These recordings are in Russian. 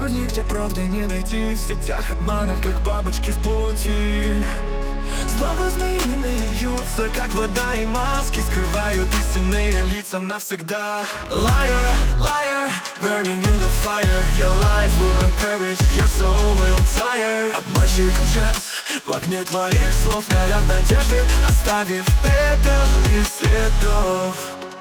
нигде правды не найти. В сетях обманов, как бабочки в пути. Слова змеиные льются, как вода, и маски скрывают истинные лица навсегда. Liar, liar, burning in the fire. Your life will perish, your soul will tire. Обманщик лжец, в огне твоих слов горят надежды, оставив пепел и следов.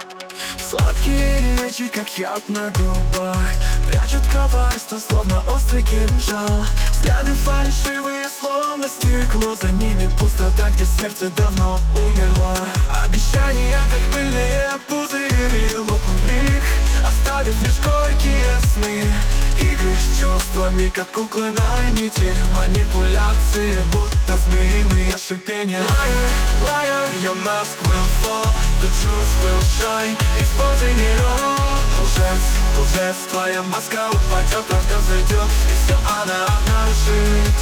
Сладкие речи, как яд на губах, прячут коварство, словно острый кинжал. Взгляды фальшивые, словно стекло, за ними пустота, где сердце давно умерло. Обещания, как пыльные пузыри, лопнут их, оставив лишь горькие сны. Игры с чувствами, как куклы на нити, манипуляции, будто змеиные шипения. Liar, liar, your mask will fall, the truth will shine, exposing it all. Лжец, лжец, твоя маска упадет, правда взойдет, и все она обнажит.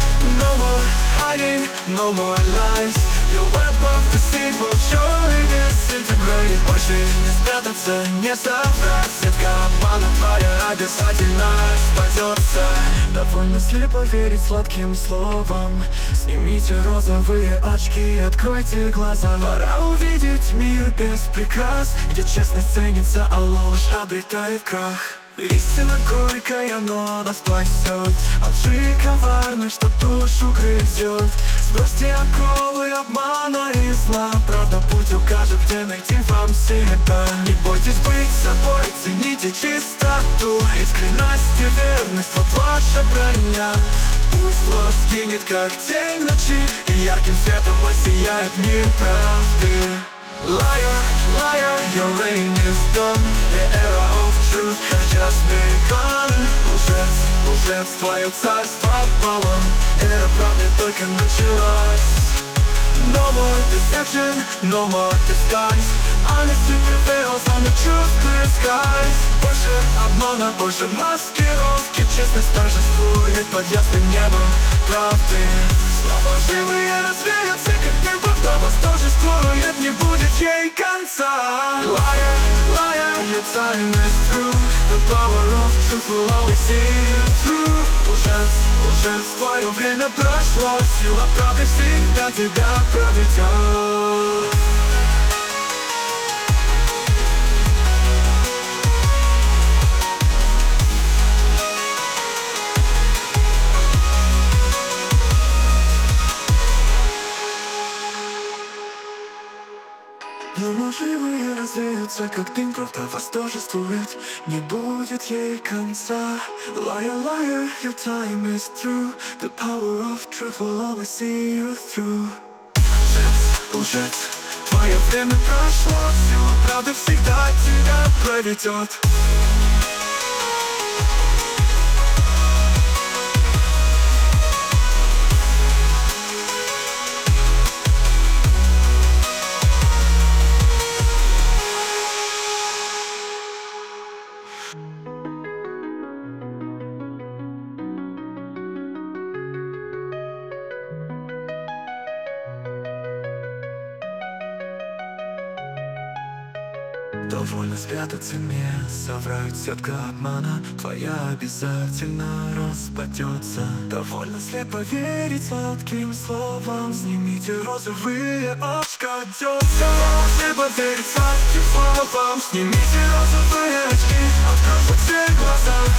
No more hiding, no more lies. Your web of deceit will surely disintegrate. Больше не спрятаться, не соврать. Сетка обмана твоя обязательно спадется. Довольно слепо верить сладким словам. Снимите розовые очки и откройте глаза. Пора увидеть мир без прикрас, где честность ценится, а ложь обретает крах. Истина горькая, но нас спасет от лжи коварной, что душу грызет. Сбросьте оковы обмана и зла, правда путь укажет, где найти вам себя. Не бойтесь быть собой, цените чистоту, искренность и верность, вот ваша броня. Пусть ложь сгинет, как тень ночи, и ярким светом воссияет мир правды. Liar, liar, your reign is done. The era of truth has just begun. Лжец, лжец, твое царство полон. Эра правды только началась. No more deception, no more disguise. Honesty prevails on the truth clear skies. Больше обмана, больше маскировки. Честность торжествует под ясным небом правды. Слова живые развеются, как дым, когда вас торжествует, не будет ей конца. Liar, liar, your time is through. The power of truth will always see you through. Лжец, лжец, твое время прошло, сила правды всегда тебя проведет. Но лживые развеются, как дым, правда вас торжествует, не будет ей конца. Liar, liar, your time is through. The power of truth will always see you through. Лжец, лжец, твое время прошло, сила правды всегда тебя проведет. Довольно спрятаться, не соврать. Сетка обмана твоя обязательно распадется. Довольно слепо верить сладким словам. Снимите розовые очка, дёрся. Слепо верить сладким словам. Снимите розовые очки, откройте глаза.